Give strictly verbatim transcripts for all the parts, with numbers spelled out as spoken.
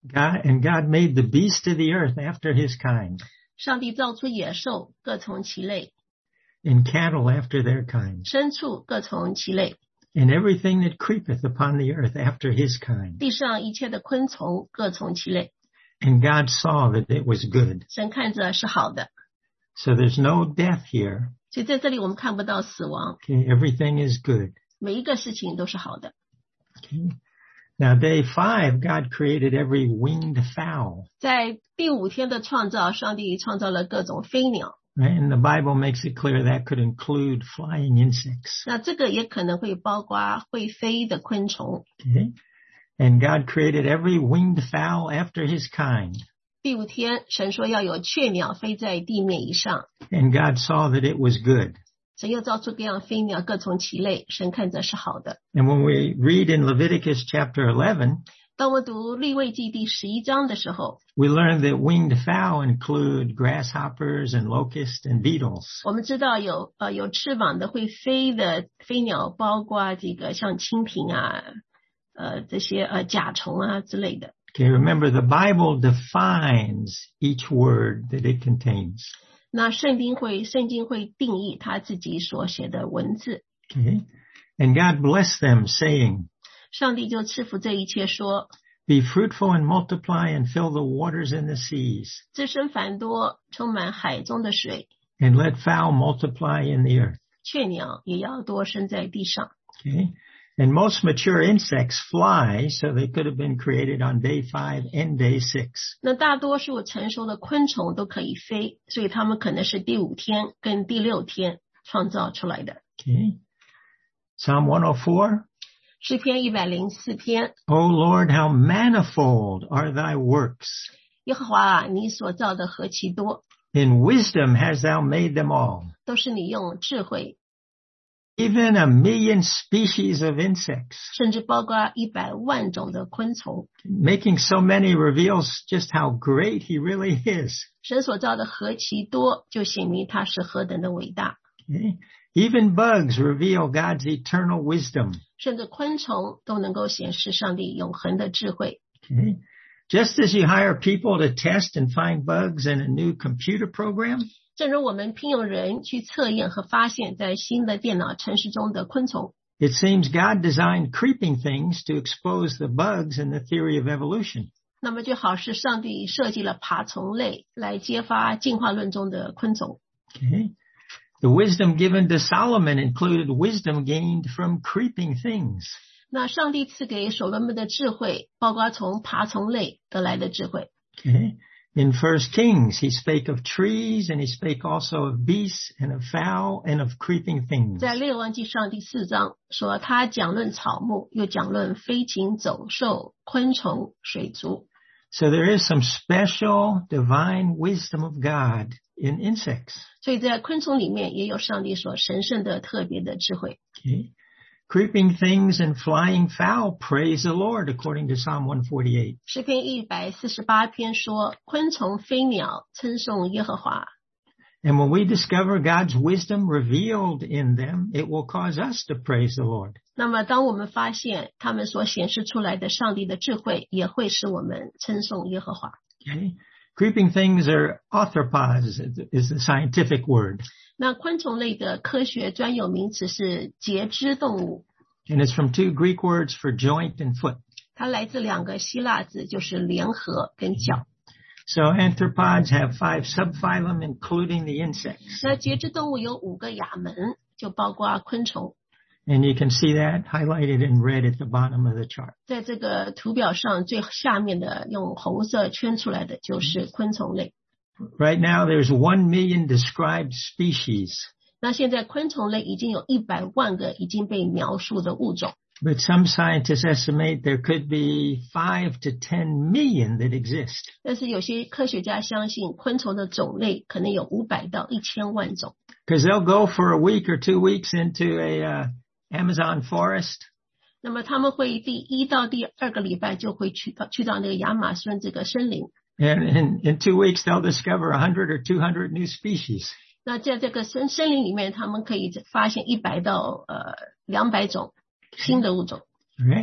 God, and God made the beasts of the earth after his kind. 上帝造出野兽，各从其类。 And cattle after their kind. 牲畜各从其类。 And everything that creepeth upon the earth after his kind. 地上一切的昆虫各从其类。 And God saw that it was good. 神看着是好的。 So there's no death here. 所以在这里我们看不到死亡。 Okay, everything is good. 每一个事情都是好的。 Okay. Now day five, God created every winged fowl. 在第五天的创造，上帝创造了各种飞鸟。 And the Bible makes it clear that could include flying insects. 那这个也可能会包括会飞的昆虫。 Okay. And God created every winged fowl after his kind. 第五天，神说要有雀鸟飞在地面以上。 And God saw that it was good. 神又造出各样飞鸟，各从其类，神看着是好的。 And when we read in Leviticus chapter eleven, 当我读利未记第十一章的时候， we learn that winged fowl include grasshoppers and locusts and beetles. 我们知道有呃有翅膀的会飞的飞鸟，包括这个像蜻蜓啊，呃这些呃甲虫啊之类的。 Okay, remember the Bible defines each word that it contains. 那圣经会圣经会定义他自己所写的文字。 Okay, and God blessed them, saying, 上帝就赐福这一切说 Be fruitful and multiply and fill the waters in the seas. 滋生繁多，充满海中的水。 And let fowl multiply in the earth. 雀鸟也要多生在地上。 Okay, and most mature insects fly, so they could have been created on day five and day six. 那大多数成熟的昆虫都可以飞，所以它们可能是第五天跟第六天创造出来的。 Okay, Psalm one oh four. 诗篇一百零四篇。 O Lord, how manifold are thy works. 耶和华啊，你所造的何其多， In wisdom hast thou made them all. 都是你用智慧， Even a million species of insects. 甚至包括一百万种的昆虫。 Making so many reveals just how great he really is. 神所造的何其多，就显明他是何等的伟大。 Okay? Even bugs reveal God's eternal wisdom. 甚至昆虫都能够显示上帝永恒的智慧。 Okay? Just as you hire people to test and find bugs in a new computer program, 正如我们聘用人去测验和发现在新的电脑程式中的昆虫， it seems God designed creeping things to expose the bugs in the theory of evolution. 那么就好是上帝设计了爬虫类来揭发进化论中的昆虫。 Okay? The wisdom given to Solomon included wisdom gained from creeping things. 那上帝赐给所罗门的智慧，包括从爬虫类得来的智慧。 Okay? In First Kings, he spake of trees, and he spake also of beasts and of fowl and of creeping things. 在列王记上第四章说，他讲论草木，又讲论飞禽走兽、昆虫、水族。 So there is some special divine wisdom of God in insects. 所以在昆虫里面也有上帝所神圣的特别的智慧。 Okay? Creeping things and flying fowl praise the Lord, according to Psalm one forty-eight. 诗篇一百四十八篇说，昆虫飞鸟称颂耶和华。 And when we discover God's wisdom revealed in them, it will cause us to praise the Lord. 那么当我们发现他们所显示出来的上帝的智慧，也会使我们称颂耶和华。 Okay? Creeping things are arthropods, is the scientific word. 那昆虫类的科学专有名词是节肢动物， And it's from two Greek words for joint and foot. 它来自两个希腊字，就是联合跟脚。 So arthropods have five subphylum, including the insects. 那节肢动物有五个亚门，就包括昆虫。 And you can see that highlighted in red at the bottom of the chart. 在这个图表上最下面的用红色圈出来的就是昆虫类。 Right now, there's one million described species. 那现在昆虫类已经有一百万个已经被描述的物种。 But some scientists estimate there could be five to ten million that exist. 但是有些科学家相信昆虫的种类可能有五百到一千万种。 Because they'll go for a week or two weeks into a uh, Amazon forest. 那么他们会第一到第二个礼拜就会去到去到那个亚马逊这个森林。 And in, in two weeks, they'll discover one hundred or two hundred new species. 那在这个森森林里面，他们可以发现一百到呃两百种新的物种。 Okay?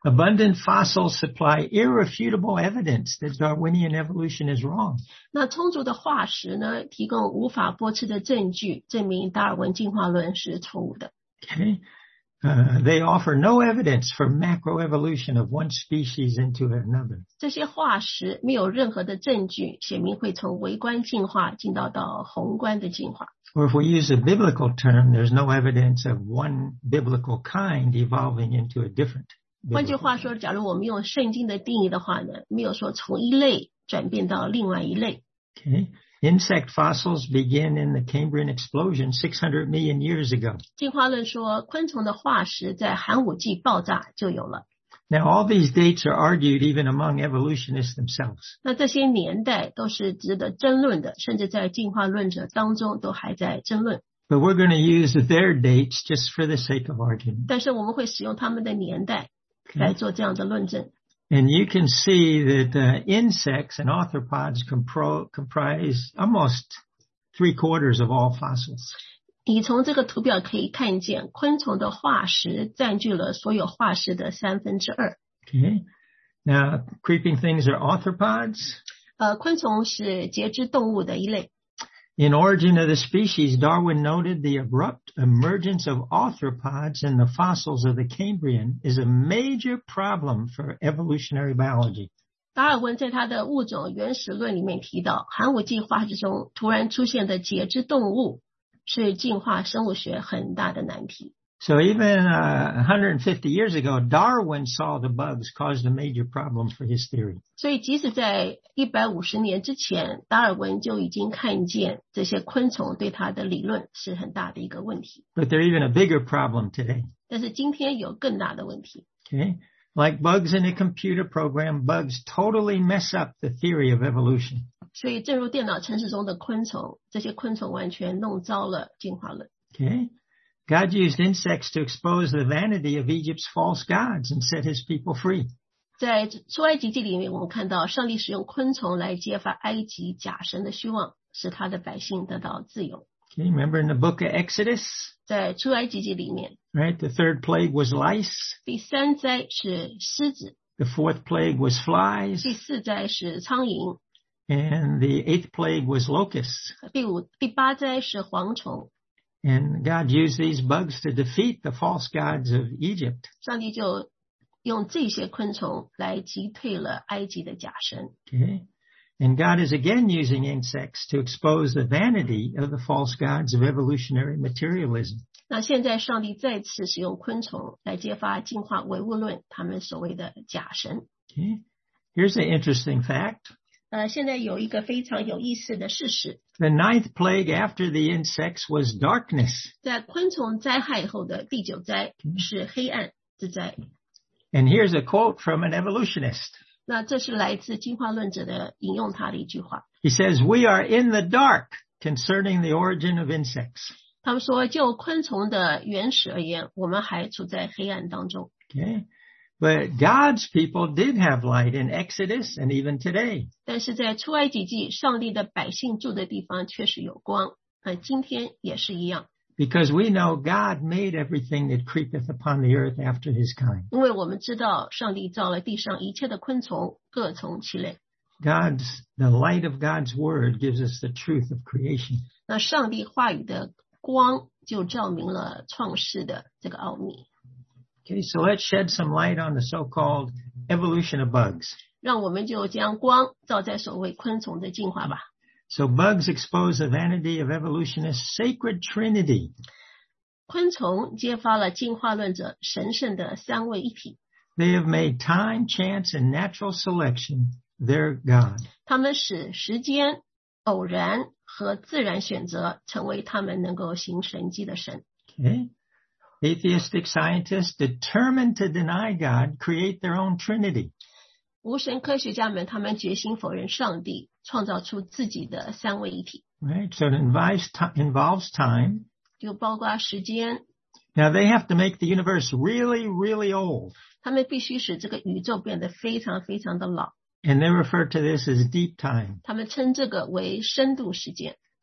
Abundant fossils supply irrefutable evidence that Darwinian evolution is wrong. 那充足的化石呢，提供无法驳斥的证据，证明达尔文进化论是错误的。 Okay. Uh, they offer no evidence for macroevolution of one species into another. 这些化石没有任何的证据显明会从微观进化进到到宏观的进化。 Or if we use a biblical term, there's no evidence of one biblical kind evolving into a different. 换句话说，假如我们用圣经的定义的话呢，没有说从一类转变到另外一类。 Okay. Insect fossils begin in the Cambrian explosion six hundred million years ago. 进化论说，昆虫的化石在寒武纪爆炸就有了。 Now, all these dates are argued even among evolutionists themselves. 那这些年代都是值得争论的，甚至在进化论者当中都还在争论。 But we're going to use their dates just for the sake of argument. 但是我们会使用他们的年代来做这样的论证。 And you can see that uh, insects and arthropods compro- comprise almost three quarters of all fossils. 你从这个图表可以看见，昆虫的化石占据了所有化石的三分之二。 Okay. Now, creeping things are arthropods. 呃，昆虫是节肢动物的一类。 In Origin of the Species, Darwin noted the abrupt emergence of arthropods in the fossils of the Cambrian is a major problem for evolutionary biology. 达尔文在他的物种原始论里面提到，寒武纪化石中突然出现的节肢动物是进化生物学很大的难题。 So even uh, one hundred fifty years ago, Darwin saw the bugs caused a major problem for his theory. 所以即使在一百五十年之前，达尔文就已经看见这些昆虫对他的理论是很大的一个问题。 But they're even a bigger problem today. 但是今天有更大的问题。 Okay? Like bugs in a computer program, bugs totally mess up the theory of evolution. 所以正如电脑程式中的昆虫，这些昆虫完全弄糟了进化论。 Okay? God used insects to expose the vanity of Egypt's false gods and set his people free. 在出埃及记里面，我们看到上帝使用昆虫来揭发埃及假神的虚妄，使他的百姓得到自由。 Okay? Remember in the book of Exodus? 在出埃及记里面， Right? The third plague was lice. 第三灾是狮子， The fourth plague was flies. 第四灾是苍蝇， And the eighth plague was locusts. 第五、第八灾是蝗虫。 And God used these bugs to defeat the false gods of Egypt. 上帝就用这些昆虫来击退了埃及的假神。 Okay? And God is again using insects to expose the vanity of the false gods of evolutionary materialism. 那现在上帝再次使用昆虫来揭发进化唯物论他们所谓的假神。 Okay? Here's an interesting fact. 呃，现在有一个非常有意思的事实， The ninth plague after the insects was darkness. 在昆虫灾害后的第九灾是黑暗之灾。 And here's a quote from an evolutionist. 那这是来自进化论者的引用他的一句话。 He says, "We are in the dark concerning the origin of insects." 他们说，就昆虫的原始而言，我们还处在黑暗当中。 Okay? But God's people did have light in Exodus and even today. 但是在出埃及记，上帝的百姓住的地方确实有光，呃，今天也是一样。 Because we know God made everything that creepeth upon the earth after his kind. 因为我们知道，上帝造了地上一切的昆虫，各从其类。 God's, the light of God's word gives us the truth of creation. 那上帝话语的光就照明了创世的这个奥秘。 Okay, so let's shed some light on the so-called evolution of bugs. 让我们就将光照在所谓昆虫的进化吧。 So bugs expose the vanity of evolutionists' sacred trinity. 昆虫揭发了进化论者神圣的三位一体。 They have made time, chance, and natural selection their God. 他们使时间、偶然和自然选择成为他们能够行神迹的神。 Okay? Atheistic scientists determined to deny God create their own trinity. 无神科学家们，他们决心否认上帝，创造出自己的三位一体， Right? So it involves, t- involves time. 就包括时间。 Now they have to make the universe really, really old. 他们必须使这个宇宙变得非常非常的老， And they refer to this as deep time. 他们称这个为深度时间。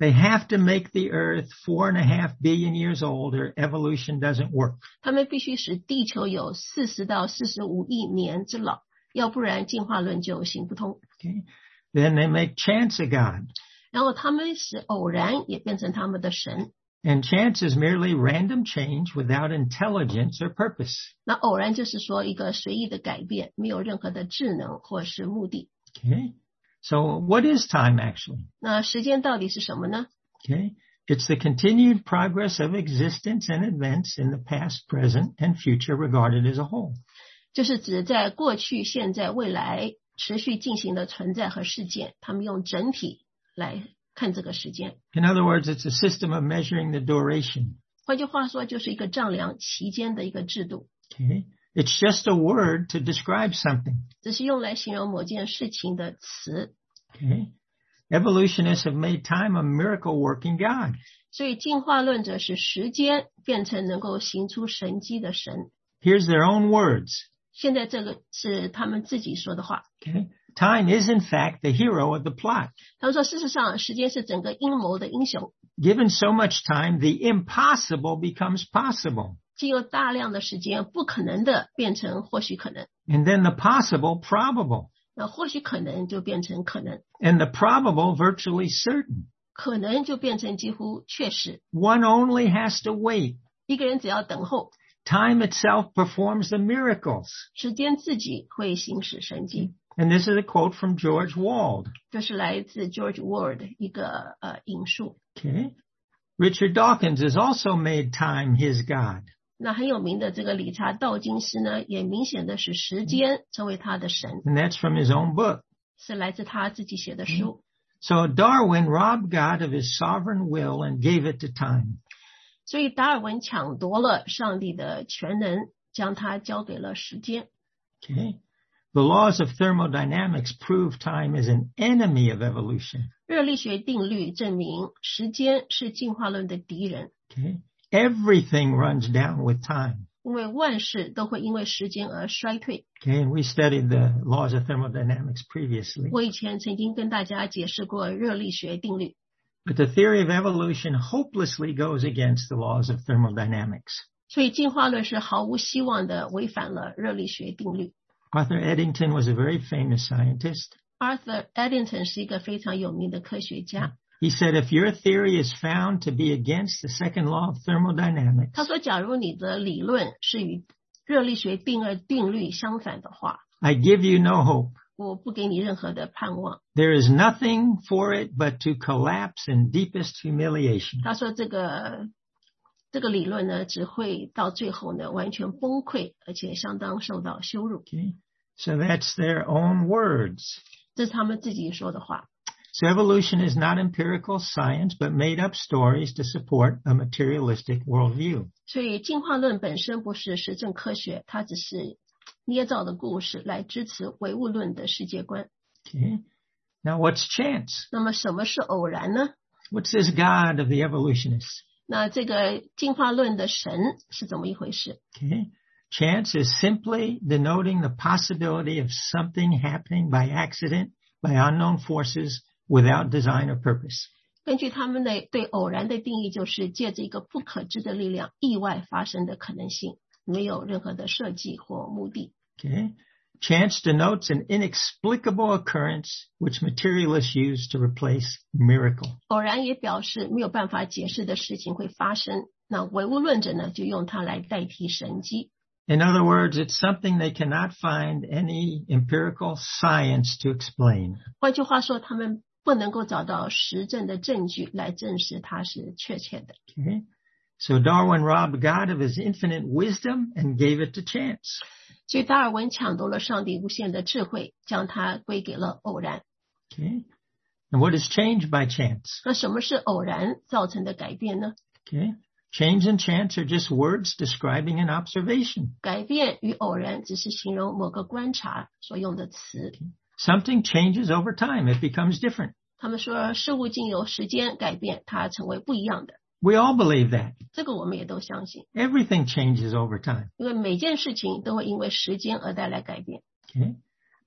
They have to make the earth four and a half billion years old or evolution doesn't work. 他们必须使地球有四十到四十五亿年之老，要不然进化论就行不通。 Okay. Then they make chance a god. 然后他们使偶然也变成他们的神。 And chance is merely random change without intelligence or purpose. 那偶然就是说一个随意的改变，没有任何的智能或是目的。 Okay. So what is time actually? 那时间到底是什么呢？ Okay. It's the continued progress of existence and events in the past, present, and future regarded as a whole. 就是指在过去、现在、未来持续进行的存在和事件，他们用整体来看这个时间。 In other words, it's a system of measuring the duration. 换句话说，就是一个丈量期间的一个制度。 Okay. It's just a word to describe something. 只是用来形容某件事情的词。 Okay. Evolutionists have made time a miracle working God. 所以进化论者使时间变成能够行出神迹的神。 Here's their own words. 现在这个是他们自己说的话。 Okay. Time is in fact the hero of the plot. 他们说，事实上，时间是整个阴谋的英雄。 Given so much time, the impossible becomes possible. 经有大量的时间，不可能的变成或许可能， And then the possible probable. 那或许可能就变成可能， And the probable virtually certain. 可能就变成几乎确实。 One only has to wait. 一个人只要等候， Time itself performs the miracles. 时间自己会行使神迹。 And this is a quote from George Wald. 这是来自 George Ward 一个呃引述。 Okay. Richard Dawkins has also made time his God. 那很有名的这个理查道金斯呢，也明显的使时间成为他的神， And that's from his own book. 是来自他自己写的书。 So Darwin robbed God of his sovereign will and gave it to time. 所以达尔文抢夺了上帝的全能，将它交给了时间。 Okay. The laws of thermodynamics prove time is an enemy of evolution. 热力学定律证明时间是进化论的敌人， Okay. Everything runs down with time. 因为万事都会因为时间而衰退。 Okay. And we studied the laws of thermodynamics previously. 我以前曾经跟大家解释过热力学定律， But the theory of evolution hopelessly goes against the laws of thermodynamics. 所以进化论是毫无希望的违反了热力学定律。 Arthur Eddington was a very famous scientist. Arthur Eddington 是一个非常有名的科学家， He said, if your theory is found to be against the second law of thermodynamics, 他说，假如你的理论是与热力学第二定律相反的话， I give you no hope. 我不给你任何的盼望。 There is nothing for it but to collapse in deepest humiliation. 他说这个这个理论呢，只会到最后呢完全崩溃，而且相当受到羞辱。 Okay. So that's their own words. 这是他们自己说的话。 So evolution is not empirical science, but made up stories to support a materialistic worldview. 所以进化论本身不是实证科学，它只是捏造的故事来支持唯物论的世界观。 Okay. Now what's chance? 那么什么是偶然呢？ What's this God of the evolutionists? 那这个进化论的神是怎么一回事？ Okay. Chance is simply denoting the possibility of something happening by accident, by unknown forces, without design or purpose. 根据他们的对偶然的定义，就是借着一个不可知的力量意外发生的可能性，没有任何的设计或目的。 Okay. Chance denotes an inexplicable occurrence which materialists use to replace miracle. 偶然也表示没有办法解释的事情会发生，那唯物论者呢，就用它来代替神迹。 In other words, it's something they cannot find any empirical science to explain. 换句话说，他们不能够找到实证的证据来证实它是确切的。 Okay. So Darwin robbed God of his infinite wisdom and gave it to chance. 所以达尔文抢夺了上帝无限的智慧，将它归给了偶然。 Okay. And what is changed by chance? 那什么是偶然造成的改变呢？ Okay. Change and chance are just words describing an observation. 改变与偶然只是形容某个观察所用的词。 Something changes over time. It becomes different. 他们说事物经由时间改变，它成为不一样的。 We all believe that. 这个我们也都相信， Everything changes over time. 因为每件事情都会因为时间而带来改变。 Okay.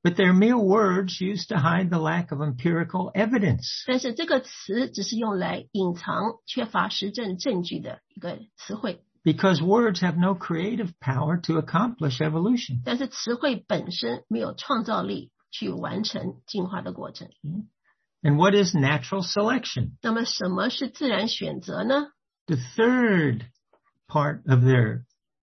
but they're mere words used to hide the lack of empirical evidence. 但是这个词只是用来隐藏缺乏实证证据的一个词汇。 Because words have no creative power to accomplish evolution. 但是词汇本身没有创造力去完成进化的过程。 And what is natural selection? 那么什么是自然选择呢？ The third part of their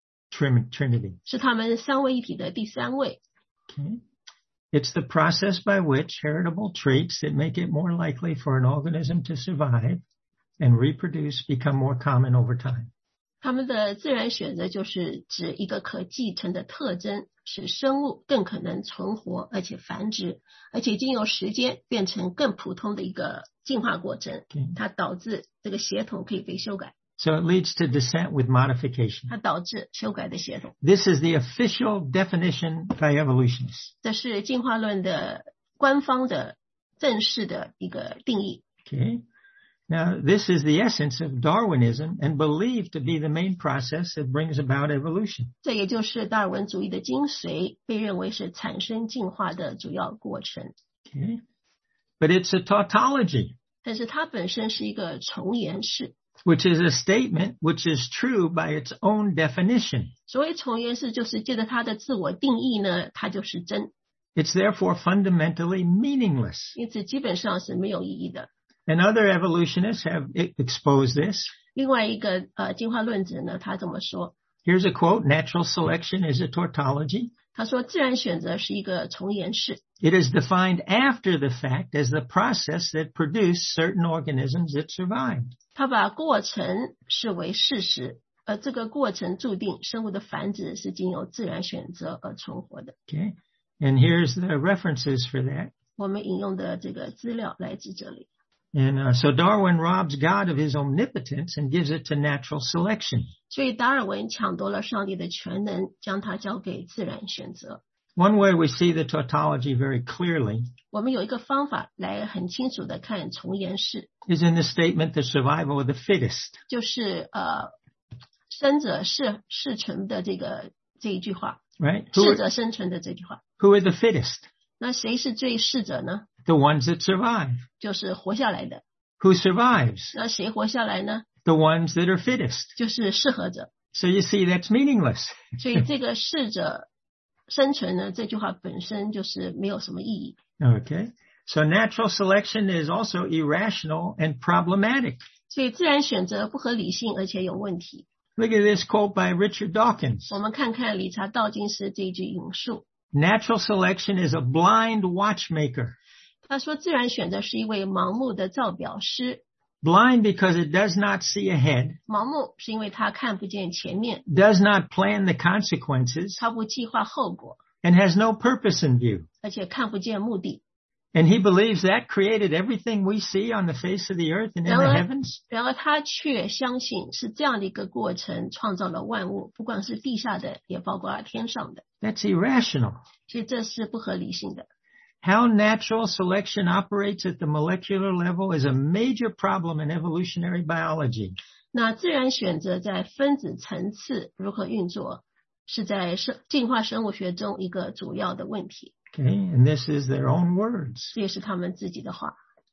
trinity. 是他们三位一体的第三位。 Okay. It's the process by which heritable traits that make it more likely for an organism to survive and reproduce become more common over time. 他们的自然选择就是指一个可继承的特征，使生物更可能存活而且繁殖，而且经由时间变成更普通的一个进化过程。 Okay. 它导致这个血统可以被修改。 So it leads to descent with modification. 它导致修改的血统。 This is the official definition by evolutionists. 这是进化论的官方的正式的一个定义。 Okay. Now, this is the essence of Darwinism and believed to be the main process that brings about evolution. 这也就是达尔文主义的精髓，被认为是产生进化的主要过程。 Okay. But it's a tautology. 但是它本身是一个重言式。 Which is a statement which is true by its own definition. 所谓重言式，就是借着它的自我定义呢，它就是真。 It's therefore fundamentally meaningless. 因此基本上是没有意义的。 And other evolutionists have exposed this. 另外一个呃进化论者呢，他这么说。 Here's a quote: "Natural selection is a tautology." 他说，自然选择是一个重言式。 It is defined after the fact as the process that produced certain organisms that survived. 他把过程视为事实，而这个过程注定生物的繁殖是经由自然选择而存活的。 Okay, and here's the references for that. 我们引用的这个资料来自这里。 And uh, so Darwin robs God of his omnipotence and gives it to natural selection. 所以达尔文抢夺了上帝的全能，将它交给自然选择。 One way we see the tautology very clearly 我们有一个方法来很清楚的看重言式， is in the statement, "The survival of the fittest." 就是呃生者适适存的这个这一句话， Right? Who 适 are, 者生存的这句话。 who are the fittest? 那谁是最适者呢？ The ones that survive. 就是活下来的。 Who survives? 那谁活下来呢？ The ones that are fittest. 就是适合者。 So you see, that's meaningless. 所以这个适者生存呢，这句话本身就是没有什么意义。 Okay. So natural selection is also irrational and problematic. 所以自然选择不合理性，而且有问题。 Look at this quote by Richard Dawkins. 我们看看理查道金斯这一句引述。 Natural selection is a blind watchmaker. 他说，自然选择是一位盲目的造表师。 Blind because it does not see ahead, 盲目是因为他看不见前面， does not plan the consequences, 他不计划后果， and has no purpose in view. 而且看不见目的。 And he believes that created everything we see on the face of the earth and in the heavens. 然而他却相信是这样的一个过程创造了万物，不管是地下的，也包括天上的。 That's irrational. 所以这是不合理性的。 How natural selection operates at the molecular level is a major problem in evolutionary biology. 那自然选择在分子层次如何运作，是在生进化生物学中一个主要的问题。 Okay, and this is their own words. 这也是他们自己的话。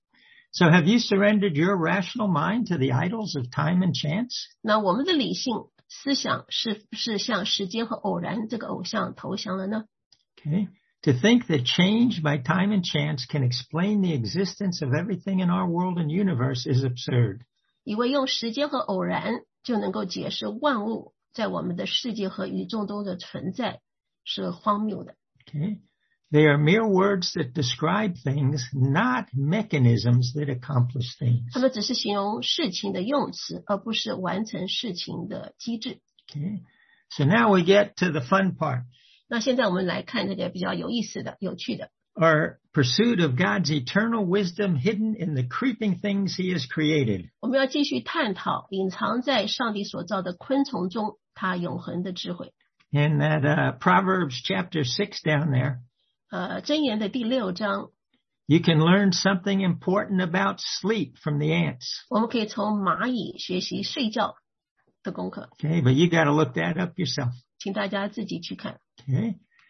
So have you surrendered your rational mind to the idols of time and chance? 那我们的理性思想是不是向时间和偶然这个偶像投降了呢？ Okay. To think that change by time and chance can explain the existence of everything in our world and universe is absurd. 以为用时间和偶然就能够解释万物在我们的世界和宇宙中的存在是荒谬的。 Okay. They are mere words that describe things, not mechanisms that accomplish things. 他们只是形容事情的用词，而不是完成事情的机制。 Okay. So now we get to the fun part. 那现在我们来看这个比较有意思的、有趣的。 Our pursuit of God's eternal wisdom hidden in the creeping things he has created. 我们要继续探讨隐藏在上帝所造的昆虫中他永恒的智慧。 In that uh, Proverbs chapter six down there, 呃，箴言的第六章， you can learn something important about sleep from the ants. 我们可以从蚂蚁学习睡觉的功课， Okay, but you got to look that up yourself. 请大家自己去看。 Okay.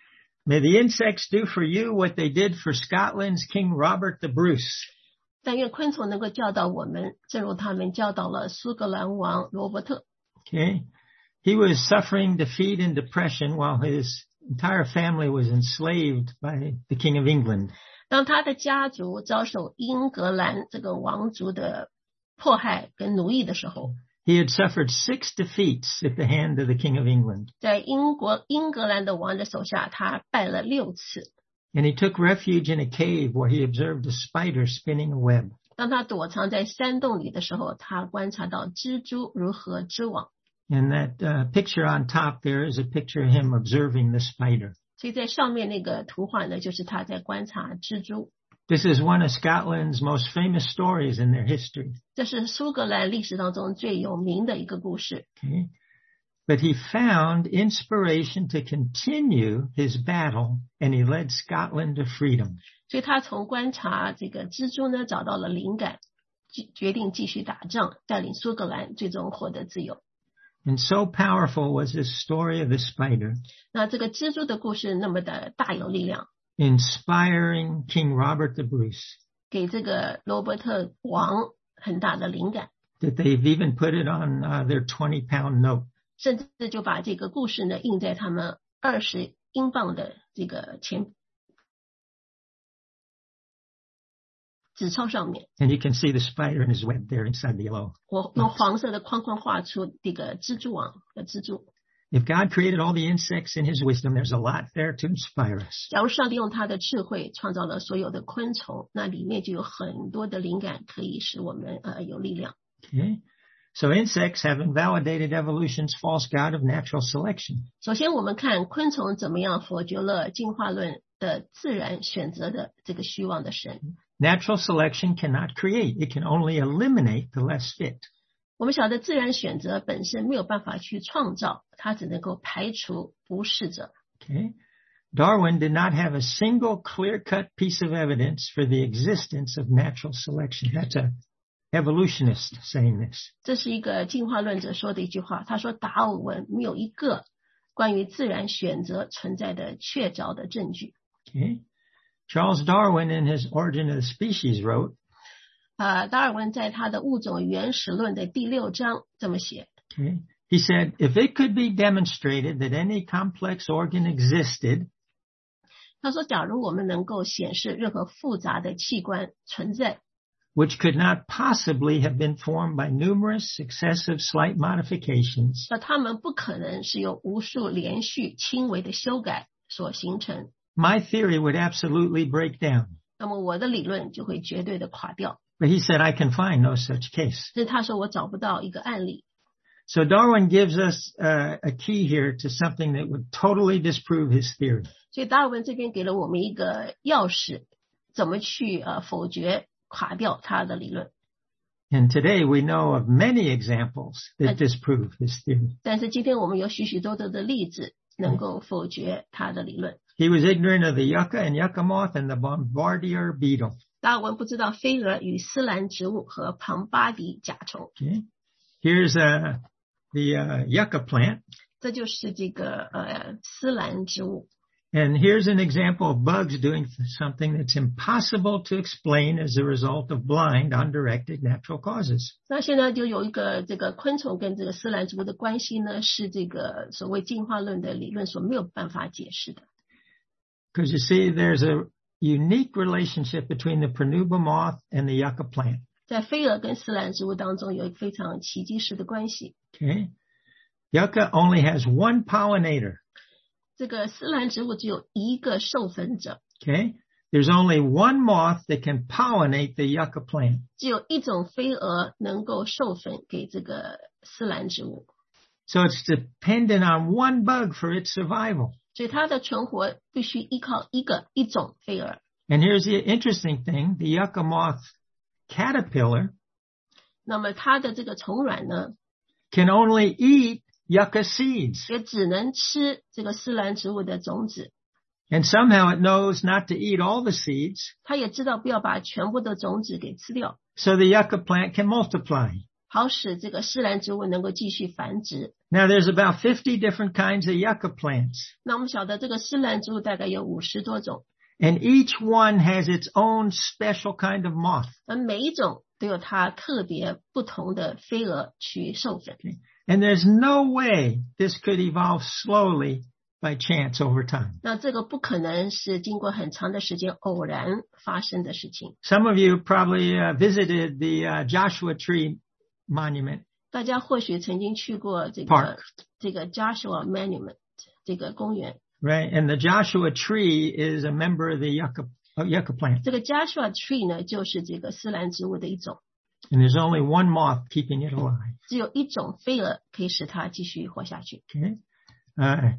May the insects do for you what they did for Scotland's King Robert the Bruce. 但愿昆虫能够教导我们，正如他们教导了苏格兰王罗伯特。 Okay. He was suffering defeat and depression while his entire family was enslaved by the King of England. 当他的家族遭受英格兰这个王族的迫害跟奴役的时候， He had suffered six defeats at the hand of the King of England. 在英国英格兰的王的手下，他败了六次。 And he took refuge in a cave where he observed a spider spinning a web. 当他躲藏在山洞里的时候，他观察到蜘蛛如何织网。 And that uh, picture on top there is a picture of him observing the spider. 所以在上面那个图画呢，就是他在观察蜘蛛。 This is one of Scotland's most famous stories in their history. 这是苏格兰历史当中最有名的一个故事。 Okay. But he found inspiration to continue his battle, and he led Scotland to freedom. 所以他从观察这个蜘蛛呢，找到了灵感，决定继续打仗，带领苏格兰最终获得自由。 And so powerful was this story of the spider, 那这个蜘蛛的故事那么的大有力量， inspiring King Robert the Bruce, 给这个罗伯特王很大的灵感， that they've even put it on uh, their twenty pound note. 甚至就把这个故事呢印在他们二十英镑的这个钱纸钞上面。 And you can see the spider in his web there inside the yellow. 我用黄色的框框画出这个蜘蛛网的蜘蛛。 If God created all the insects in his wisdom, there's a lot there to inspire us. 假如上帝用他的智慧创造了所有的昆虫，那里面就有很多的灵感可以使我们呃有力量。 Okay. So insects have invalidated evolution's false god of natural selection. 首先我们看昆虫怎么样否决了进化论的自然选择的这个虚妄的神。 Natural selection cannot create. It can only eliminate the less fit. 我们晓得自然选择本身没有办法去创造，它只能够排除不适者。 Okay. Darwin did not have a single clear-cut piece of evidence for the existence of natural selection. That's a evolutionist saying this. 这是一个进化论者说的一句话，他说达尔文没有一个关于自然选择存在的确凿的证据。 Okay. Charles Darwin in his Origin of the Species wrote, 呃，达尔文在他的物种原始论的第六章这么写。 okay, he said, if it could be demonstrated that any complex organ existed, 他说，假如我们能够显示任何复杂的器官存在， which could not possibly have been formed by numerous successive slight modifications, 那它们不可能是由无数连续轻微的修改所形成， my theory would absolutely break down. 那么我的理论就会绝对的垮掉。 But he said, I can find no such case. 所以他说我找不到一个案例。 So Darwin gives us uh, a key here to something that would totally disprove his theory. 所以达尔文这边给了我们一个钥匙，怎么去呃否决垮掉他的理论。 And today we know of many examples that disprove his theory. 但是今天我们有许许多多的例子能够否决他的理论。 He was ignorant of the yucca and yucca moth and the bombardier beetle. 达尔文不知道飞蛾与丝兰植物和庞巴迪甲虫。 Okay. Here's uh, the uh, yucca plant. 这就是这个呃丝兰植物。 And here's an example of bugs doing something that's impossible to explain as a result of blind, undirected natural causes. 那现在就有一个这个昆虫跟这个丝兰植物的关系呢，是这个所谓进化论的理论所没有办法解释的。 Because you see, there's a unique relationship between the Pronuba moth and the yucca plant. 在飞蛾跟丝兰植物当中有一个非常奇迹式的关系。 Okay. Yucca only has one pollinator. 这个丝兰植物只有一个授粉者， Okay. There's only one moth that can pollinate the yucca plant. 只有一种飞蛾能够授粉给这个丝兰植物， So it's dependent on one bug for its survival. 所以它的存活必须依靠一个一种飞蛾。 And here's the interesting thing. The yucca moth caterpillar 那么它的这个虫卵呢， can only eat yucca seeds. 也只能吃这个丝兰植物的种子。 And somehow it knows not to eat all the seeds, 它也知道不要把全部的种子给吃掉， so the yucca plant can multiply. 好使这个丝兰植物能够继续繁殖。 Now there's about fifty different kinds of yucca plants. 那我们晓得这个丝兰植物大概有五十多种， And each one has its own special kind of moth. 而每一种都有它特别不同的飞蛾去授粉。 And there's no way this could evolve slowly by chance over time. 那这个不可能是经过很长的时间偶然发生的事情。 Some of you probably uh, visited the uh, Joshua Tree Monument. 大家或许曾经去过这 Park. 个这个 Joshua Monument 这个公园。 Right? And the Joshua tree is a member of the yucca, uh, yucca plant. 这个 Joshua Tree 呢，就是这个丝兰植物的一种， And there's only one moth keeping it alive. 只有一种飞蛾可以使它继续活下去。 Okay? Uh,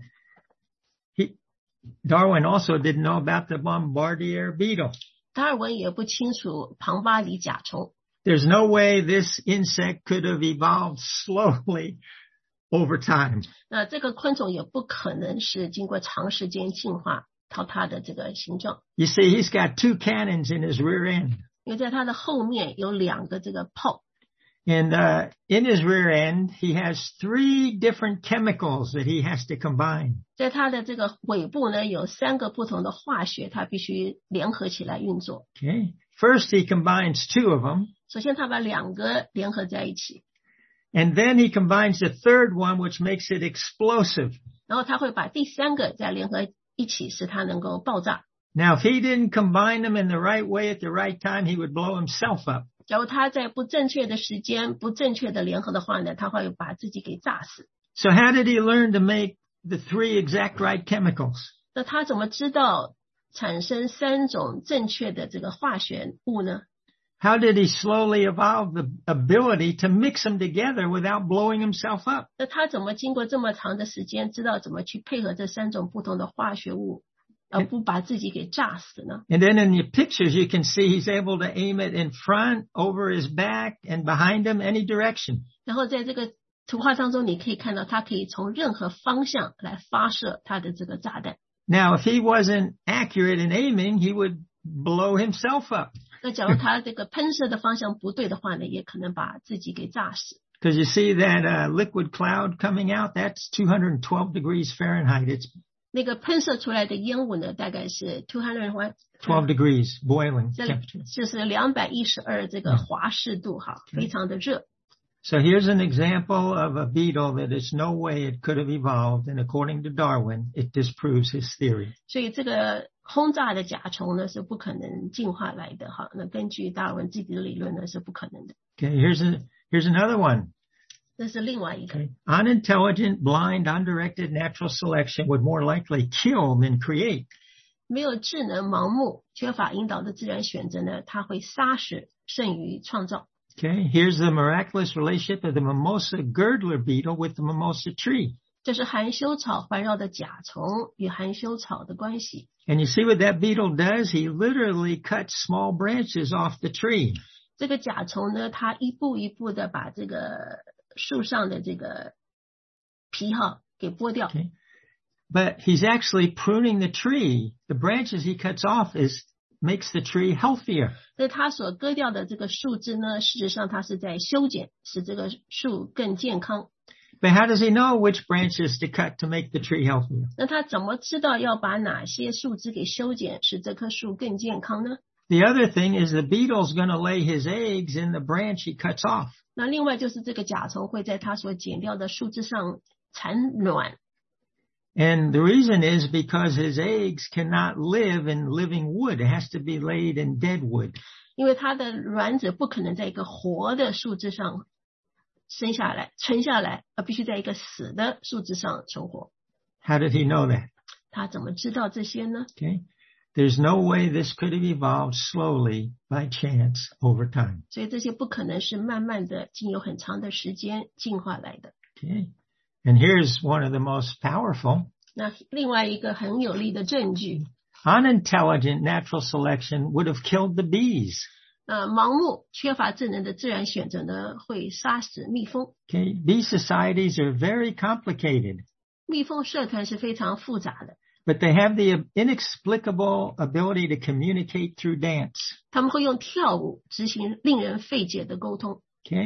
he, Darwin also didn't know about the bombardier beetle. 达尔文也不清楚庞巴里甲虫， There's no way this insect could have evolved slowly over time. 那这个昆虫也不可能是经过长时间进化到它的这个形状， You see, he's got two cannons in his rear end. 因为在它的后面有两个这个炮， And uh, in his rear end, he has three different chemicals that he has to combine. 在它的这个尾部呢有三个不同的化学，它必须联合起来运作。 Okay. First, he combines two of them. 首先，它把两个联合在一起， And then he combines the third one, which makes it explosive. 然后它会把第三个再联合一起，使它能够爆炸。 Now, if he didn't combine them in the right way at the right time, he would blow himself up. 假如它在不正确的时间、不正确的联合的话呢，它会把自己给炸死。 So how did he learn to make the three exact right chemicals? 那他怎么知道产生三种正确的这个化学物呢？ How did he slowly evolve the ability to mix them together without blowing himself up? 那他怎么经过这么长的时间，知道怎么去配合这三种不同的化学物，而不把自己给炸死呢？ And then in the pictures, you can see he's able to aim it in front, over his back, and behind him, any direction. 然后在这个图画当中，你可以看到他可以从任何方向来发射他的这个炸弹。 Now, if he wasn't accurate in aiming, he would blow himself up. 那假如他这个喷射的方向不对的话呢，也可能把自己给炸死。 Because you see that uh, liquid cloud coming out, that's two hundred twelve degrees Fahrenheit. It's 那个喷射出来的烟雾呢，大概是 two hundred twelve degrees boiling 这 temperature. 就是两百一十二这个华氏度哈，非常的热。 So here's an example of a beetle that there's no way it could have evolved, and according to Darwin, it disproves his theory. 所以这个轰炸的甲虫呢是不可能进化来的哈。那根据达尔文自己的理论呢是不可能的。 Okay, here's a, here's another one. 这是另外一个。 Okay. Unintelligent, blind, undirected natural selection would more likely kill than create. 没有智能、盲目、缺乏引导的自然选择呢，它会杀死胜于创造。 Okay, here's the miraculous relationship of the mimosa girdler beetle with the mimosa tree. 这是含羞草环绕的甲虫与含羞草的关系。 And you see what that beetle does? He literally cuts small branches off the tree. 这个甲虫呢，它一步一步的把这个树上的这个皮哈给剥掉。 Okay. But he's actually pruning the tree. The branches he cuts off is makes the tree healthier. 所以它所割掉的这个树枝呢，事实上它是在修剪，使这个树更健康。 But how does he know which branches to cut to make the tree healthier? 那他怎么知道要把哪些树枝给修剪，使这棵树更健康呢？ The other thing is the beetle's going to lay his eggs in the branch he cuts off. 那另外就是这个甲虫会在它所剪掉的树枝上产卵。 And the reason is because his eggs cannot live in living wood. It has to be laid in dead wood. 因为它的卵子不可能在一个活的树枝上生下来、存下来，而必须在一个死的树枝上存活。 How did he know that? 他怎么知道这些呢？ Okay. There's no way this could have evolved slowly by chance over time. 所以这些不可能是慢慢的经由很长的时间进化来的。 Okay. And here's one of the most powerful. 那另外一个很有力的证据， Unintelligent natural selection would have killed the bees. 呃，盲目缺乏智能的自然选择呢，会杀死蜜蜂。 Okay. Bee societies are very complicated, 蜜蜂社团是非常复杂的， but they have the inexplicable ability to communicate through dance. 他们会用跳舞执行令人费解的沟通。 Okay.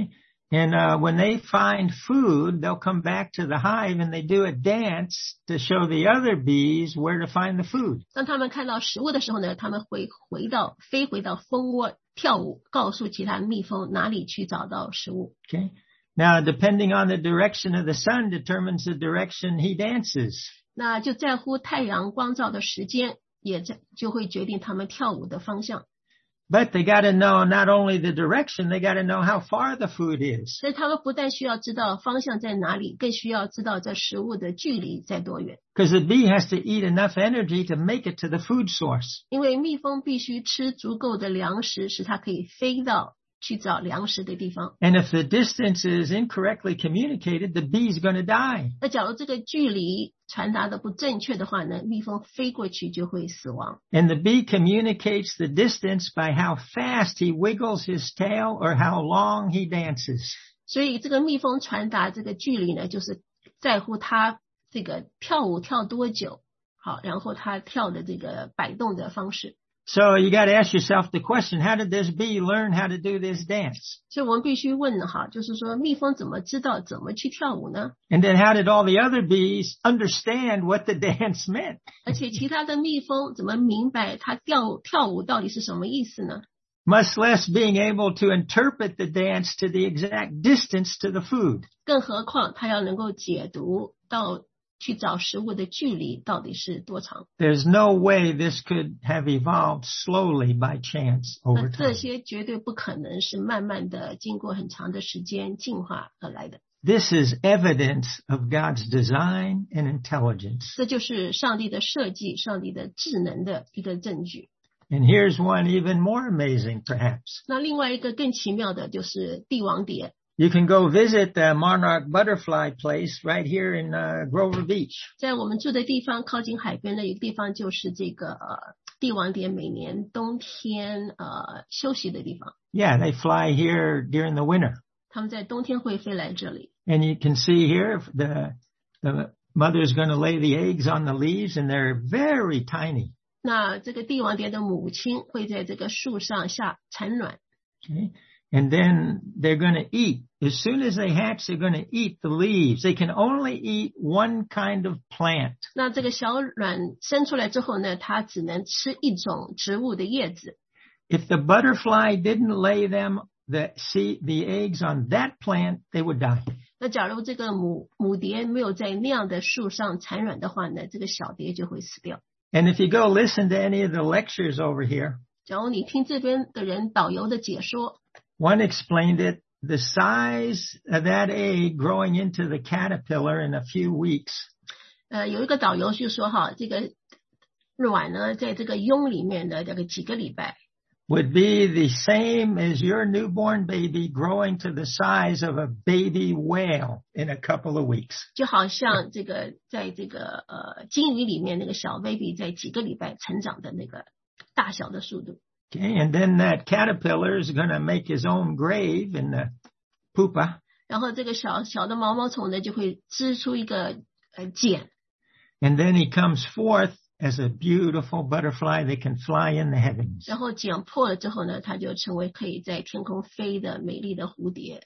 And uh, when they find food, they'll come back to the hive and they do a dance to show the other bees where to find the food. 当他们看到食物的时候呢，他们会回到飞回到蜂窝跳舞，告诉其他蜜蜂哪里去找到食物。 Okay. Now, depending on the direction of the sun determines the direction he dances. 那就在乎太阳光照的时间，也在就会决定他们跳舞的方向。 But they got to know not only the direction, they got to know how far the food is. 所以他们不但需要知道方向在哪里，更需要知道这食物的距离在多远。 Because the bee has to eat enough energy to make it to the food source. 因为蜜蜂必须吃足够的粮食，使它可以飞到去找粮食的地方。 And if the distance is incorrectly communicated, the bee is going to die. 那假如这个距离传达的不正确的话呢，蜜蜂飞过去就会死亡。 And the bee communicates the distance by how fast he wiggles his tail or how long he dances. 所以这个蜜蜂传达这个距离呢，就是在乎它这个跳舞跳多久，好，然后它跳的这个摆动的方式。 So you got to ask yourself the question, how did this bee learn how to do this dance? 所以我们必须问哈，就是说蜜蜂怎么知道怎么去跳舞呢？ And then how did all the other bees understand what the dance meant? 而且其他的蜜蜂怎么明白它跳跳舞到底是什么意思呢？ Much less being able to interpret the dance to the exact distance to the food. 更何况它要能够解读到去找食物的距离到底是多长。 There's no way this could have evolved slowly by chance 那 over 这 time. 些绝对不可能是慢慢的经过很长的时间进化而来的。 This is evidence of God's design and intelligence. 这就是上帝的设计，上帝的智能的一个证据。 And here's one even more amazing, perhaps. 那另外一个更奇妙的就是帝王蝶。 You can go visit the monarch butterfly place right here in uh, Grover Beach. 在我们住的地方，靠近海边的一个地方，就是这个呃帝王蝶每年冬天呃休息的地方。 Yeah, they fly here during the winter. 他们在冬天会飞来这里。 And you can see here the, the mother is going to lay the eggs on the leaves and they're very tiny. 那这个帝王蝶的母亲会在这个树上下产卵。 Okay. And then they're going to eat. As soon as they hatch, they're going to eat the leaves. They can only eat one kind of plant. 那这个小卵生出来之后呢，它只能吃一种植物的叶子。 If the butterfly didn't lay them the seed, the eggs on that plant, they would die. 那假如这个母母蝶没有在那样的树上产卵的话呢，这个小蝶就会死掉。 And if you go listen to any of the lectures over here, 假如你听这边的人导游的解说， one explained it, the size of that egg growing into the caterpillar in a few weeks 呃，有一个导游就说哈，这个卵呢，在这个蛹里面的这个几个礼拜， would be the same as your newborn baby growing to the size of a baby whale in a couple of weeks. 就好像这个在这个呃鲸鱼里面那个小 baby 在几个礼拜成长的那个大小的速度。 Okay, and then that caterpillar is going to make his own grave in the pupa. 然后这个小小的毛毛虫呢，就会织出一个呃茧， And then he comes forth as a beautiful butterfly that can fly in the heavens. 然后茧破了之后呢，它就成为可以在天空飞的美丽的蝴蝶。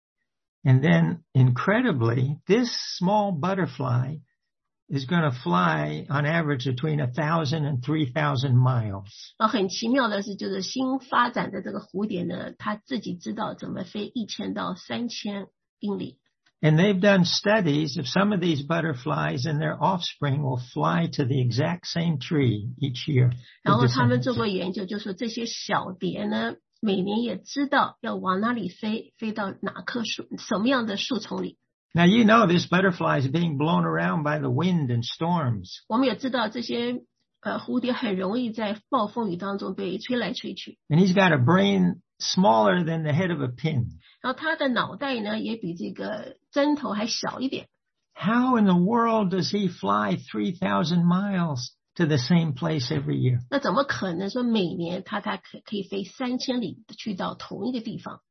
And then, incredibly, this small butterfly is going to fly on average between a thousand and three thousand miles. 然后很奇妙的是，就是新发展的这个蝴蝶呢，它自己知道怎么飞一千到三千英里。 And they've done studies of some of these butterflies and their offspring will fly to the exact same tree each year. 然后他们做过研究，就说这些小蝶呢，每年也知道要往哪里飞，飞到哪棵树，什么样的树丛里。 Now, you know this butterfly is being blown around by the wind and storms. 我们也知道这些呃蝴蝶很容易在暴风雨当中被吹来吹去。 And he's got a brain smaller than the head of a pin. 然后它的脑袋呢，也比这个针头还小一点。 How in the world does he fly three thousand miles to the same place every year? 那怎么可能说每年它它可可以飞三千里去到同一个地方？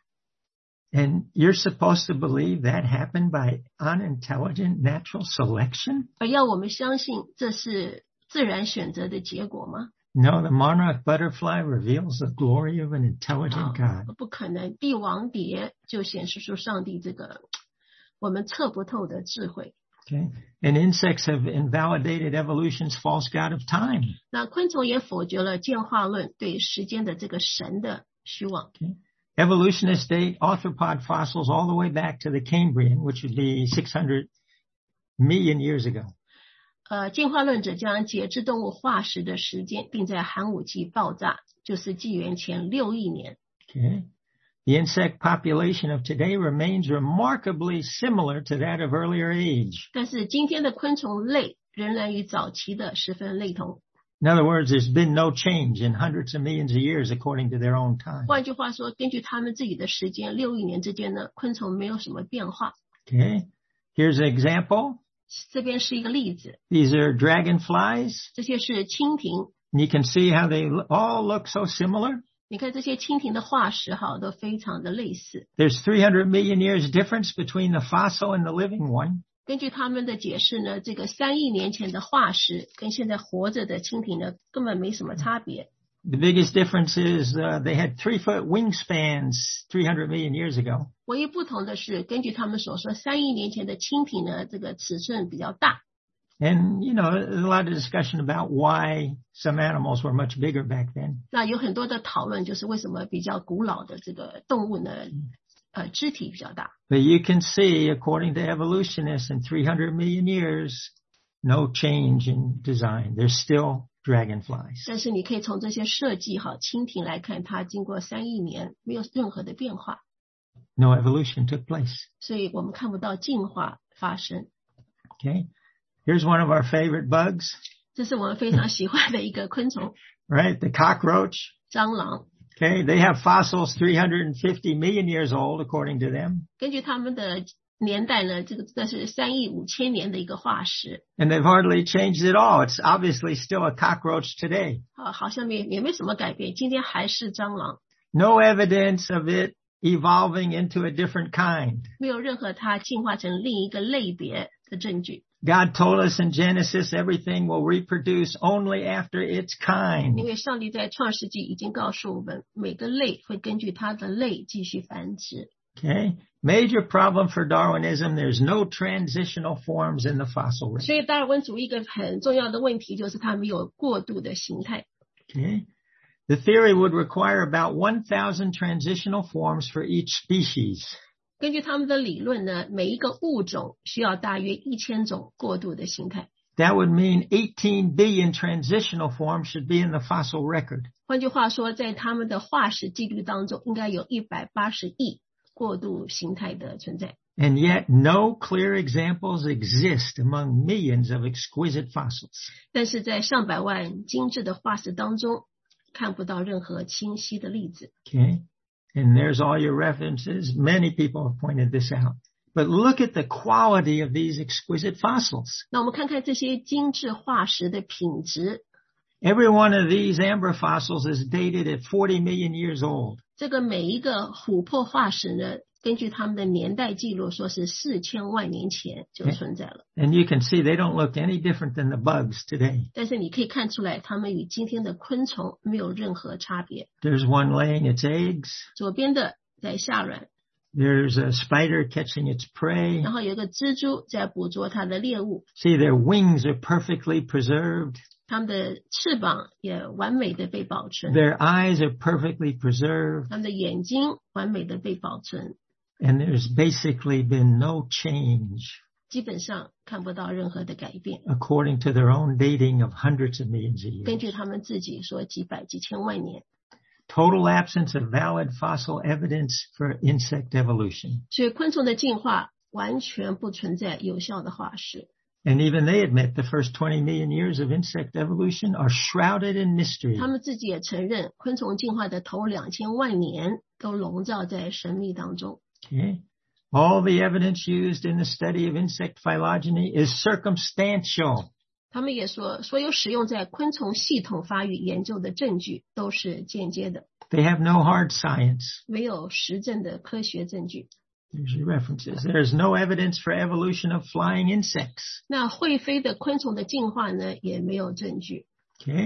And you're supposed to believe that happened by unintelligent natural selection? 而要我们相信这是自然选择的结果吗？ No, the monarch butterfly reveals the glory of an intelligent God. 不可能，帝王蝶就显示出上帝这个我们测不透的智慧。 Okay. And insects have invalidated evolution's false god of time. 那昆虫也否决了进化论对时间的这个神的虚妄。 Okay. Evolutionists date arthropod fossils all the way back to the Cambrian, which would be six hundred million years ago. 呃，进化论者将节肢动物化石的时间定在寒武纪爆炸，就是纪元前六亿年。 Okay. The insect population of today remains remarkably similar to that of earlier age. 但是今天的昆虫类仍然与早期的十分类同。 In other words, there's been no change in hundreds of millions of years according to their own time. 换句话说，根据他们自己的时间，六亿年之间呢，昆虫没有什么变化。 Okay. Here's an example. 这边是一个例子。 These are dragonflies. 这些是蜻蜓。 And you can see how they all look so similar. 你看这些蜻蜓的化石哈，都非常的类似。 There's three hundred million years difference between the fossil and the living one. 根据他们的解释呢，这个三亿年前的化石跟现在活着的蜻蜓呢，根本没什么差别。 The biggest difference is uh, they had three-foot wingspans three hundred million years ago. 唯一不同的是，根据他们所说，三亿年前的蜻蜓呢，这个尺寸比较大。 And, you know, there's a lot of discussion about why some animals were much bigger back then. 那有很多的讨论，就是为什么比较古老的这个动物呢，呃，肢体比较大。 But you can see, according to evolutionists, in three hundred million years, no change in design. They're still dragonflies. 但是你可以从这些设计哈，蜻蜓来看，它经过三亿年没有任何的变化。 No evolution took place. 所以我们看不到进化发生。 Okay. Here's one of our favorite bugs. 这是我们非常喜欢的一个昆虫。 Right, the cockroach. 蟑螂。 Okay, they have fossils three hundred fifty million years old, according to them. 根据他们的年代呢，这个这是三亿五千年的一个化石。 And they've hardly changed at all. It's obviously still a cockroach today. 啊，好像也也没什么改变，今天还是蟑螂。 No evidence of it evolving into a different kind. 没有任何它进化成另一个类别的证据。 God told us in Genesis everything will reproduce only after its kind. 因为上帝在创世纪已经告诉我们，每个类会根据它的类继续繁殖。 Okay. Major problem for Darwinism, there's no transitional forms in the fossil record. 所以达尔文主义一个很重要的问题就是它没有过渡的形态。 Okay. The theory would require about one thousand transitional forms for each species. 根据他们的理论呢，每一个物种需要大约一千种过渡的形态。 That would mean eighteen billion transitional forms should be in the fossil record. 换句话说，在他们的化石记录当中，应该有一百八十亿过渡形态的存在。 And yet no clear examples exist among millions of exquisite fossils. 但是在上百万精致的化石当中，看不到任何清晰的例子。 Okay. And there's all your references. Many people have pointed this out. But look at the quality of these exquisite fossils. 那我们看看这些精致化石的品质。 Every one of these amber fossils is dated at forty million years old. 这个每一个琥珀化石呢，根据他们的年代记录说是四千万年前就存在了。 And you can see they don't look any different than the bugs today. 但是你可以看出来，它们与今天的昆虫没有任何差别。 There's one laying its eggs. 左边的在下卵。 There's a spider catching its prey. 然后有一个蜘蛛在捕捉它的猎物。 See, their wings are perfectly preserved. 它们的翅膀也完美的被保存。 Their eyes are perfectly preserved. 它们的眼睛完美的被保存。 And there's basically been no change. 基本上看不到任何的改变。 According to their own dating of hundreds of millions of years. 根据他们自己说几百几千万年。 Total absence of valid fossil evidence for insect evolution. 所以昆虫的进化完全不存在有效的化石。 And even they admit the first twenty million years of insect evolution are shrouded in mystery. 他们自己也承认，昆虫进化的头两千万年都笼罩在神秘当中。 Okay. All the evidence used in the study of insect phylogeny is circumstantial. 他们也说，所有使用在昆虫系统发育研究的证据都是间接的。 They have no hard science. 没有实证的科学证据。 There's your references. There's no evidence for evolution of flying insects. 那会飞的昆虫的进化呢，也没有证据。 Okay.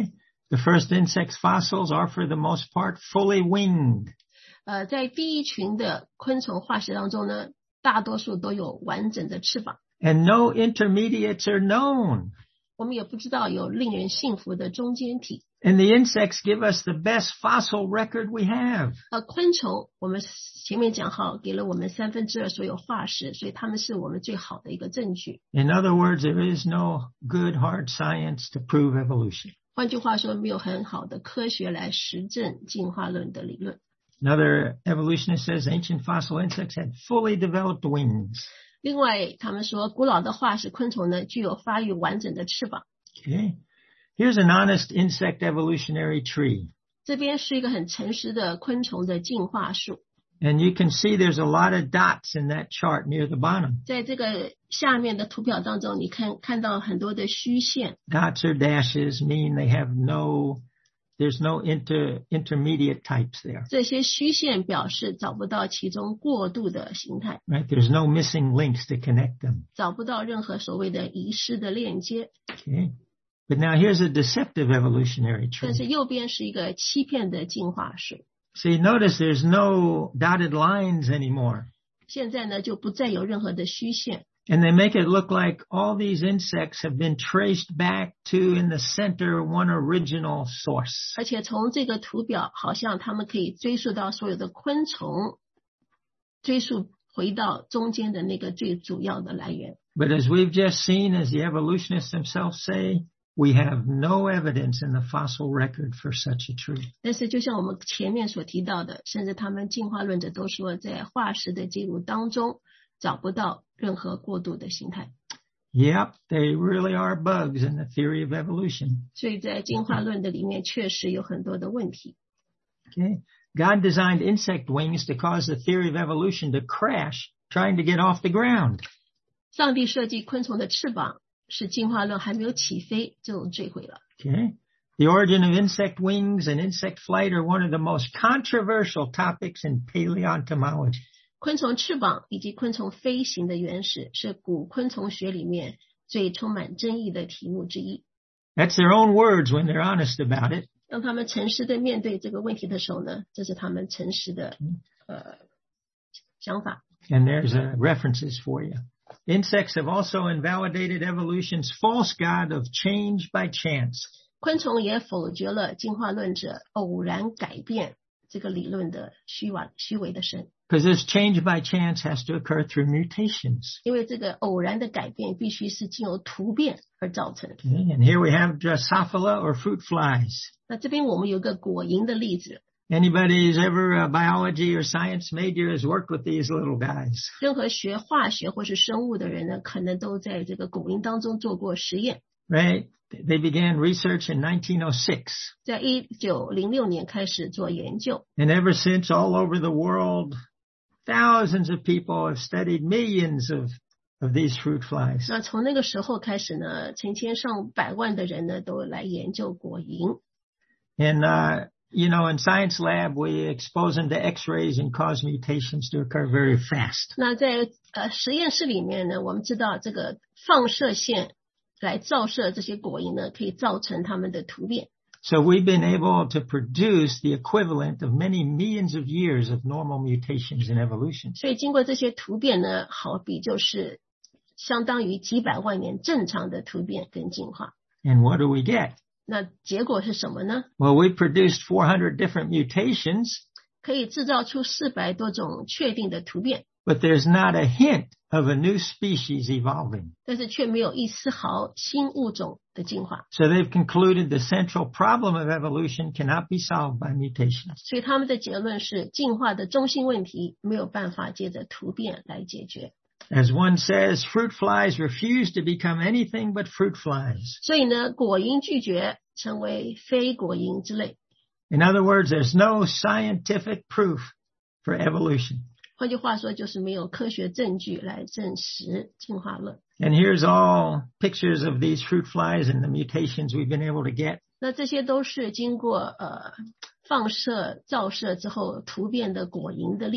The first insect fossils are, for the most part, fully winged. 呃，在第一群的昆虫化石当中呢，大多数都有完整的翅膀。 And no intermediates are known. 我们也不知道有令人信服的中间体。 And the insects give us the best fossil record we have. 呃，昆虫我们前面讲好，给了我们三分之二所有化石，所以它们是我们最好的一个证据。 In other words, there is no good hard science to prove evolution. 换句话说，没有很好的科学来实证进化论的理论。 Another evolutionist says ancient fossil insects had fully developed wings. 另外，他们说古老的化石昆虫呢，具有发育完整的翅膀。 Okay. Here's an honest insect evolutionary tree. 这边是一个很诚实的昆虫的进化树。 And you can see there's a lot of dots in that chart near the bottom. 在这个下面的图表当中，你看看到很多的虚线。 Dots or dashes mean they have no, there's no inter, intermediate types there. 这些虚线表示找不到其中过渡的形态。 Right? There's no missing links to connect them. 找不到任何所谓的遗失的链接。 Okay. But now here's a deceptive evolutionary 但是 tree. 右边是一个欺骗的进化树。 See, notice there's no dotted lines anymore. 现在呢，就不再有任何的虚线。 And they make it look like all these insects have been traced back to, in the center, one original source. 而且从这个图表，好像他们可以追溯到所有的昆虫，追溯回到中间的那个最主要的来源。 But as we've just seen, as the evolutionists themselves say, we have no evidence in the fossil record for such a tree. 但是就像我们前面所提到的，甚至他们进化论者都说，在化石的记录当中找不到任何过渡的形态。 Yep, they really are bugs in the theory of evolution. 所以在进化论的里面确实有很多的问题。 Okay. God designed insect wings to cause the theory of evolution to crash, trying to get off the ground. 上帝设计昆虫的翅膀，使进化论还没有起飞就坠毁了。 Okay. The origin of insect wings and insect flight are one of the most controversial topics in paleoentomology. 昆虫翅膀以及昆虫飞行的原始是古昆虫学里面最充满争议的题目之一。 That's their own words when they're honest about it. 当他们诚实的面对这个问题的时候呢，这是他们诚实的呃想法。 And there's uh, references for you. Insects have also invalidated evolution's false god of change by chance. 昆虫也否决了进化论者偶然改变这个理论的虚伪虚伪的神。 Because this change by chance has to occur through mutations. 因为这个偶然的改变必须是经由突变而造成。 Okay. And here we have Drosophila or fruit flies. 那这边我们有个果蝇的例子。 Anybody who's ever a biology or science major has worked with these little guys. 任何学化学或是生物的人呢，可能都在这个果蝇当中做过实验。 Right? They began research in nineteen oh six. 在一九零六年开始做研究。 And ever since, all over the world, thousands of people have studied millions of, of these fruit flies. 那从那个时候开始呢，成千上百万的人呢都来研究果蝇。 And, uh, you know, in science lab, we expose them to X-rays and cause mutations to occur very fast. 那在呃实验室里面呢，我们知道这个放射线来照射这些果蝇呢，可以造成它们的突变。 So we've been able to produce the equivalent of many millions of years of normal mutations in evolution. 所以经过这些突变呢，好比就是相当于几百万年正常的突变跟进化。 And what do we get? 那结果是什么呢？ Well, we produced four hundred different mutations, 可以制造出四百多种确定的突变， but there's not a hint of a new species evolving. 但是却没有一丝毫新物种的进化。 So they've concluded the central problem of evolution cannot be solved by mutations. 所以他们的结论是，进化的中心问题没有办法借着突变来解决。 As one says, fruit flies refuse to become anything but fruit flies. 所以呢，果蝇拒绝成为非果蝇之类。 In other words, there's no scientific proof for evolution. 换句话说，就是没有科学证据来证实进化论。 And here's all pictures of these fruit flies and the mutations we've been able to get. 那这些都是经过呃放射照射之后突变的果蝇的例子。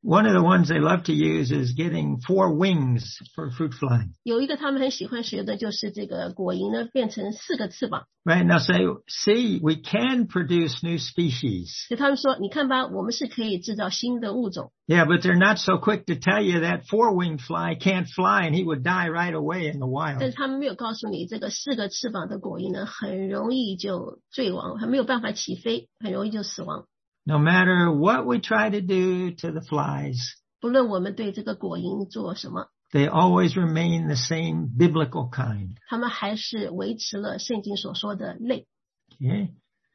One of the ones they love to use is getting four wings for fruit fly. 有一个他们很喜欢使用的就是这个果蝇呢变成四个翅膀。 Right, now say, see, we can produce new species. 所以他们说，你看吧，我们是可以制造新的物种。 Yeah, but they're not so quick to tell you that four-winged fly can't fly and he would die right away in the 但 wild. 是他们没有告诉你，这个四个翅膀的果蝇呢，很容易就坠亡，还没有办法起飞，很容易就死亡。 No matter what we try to do to the flies, 不论我们对这个果蝇做什么， they always remain the same biblical kind. 他们还是维持了圣经所说的类。 Okay?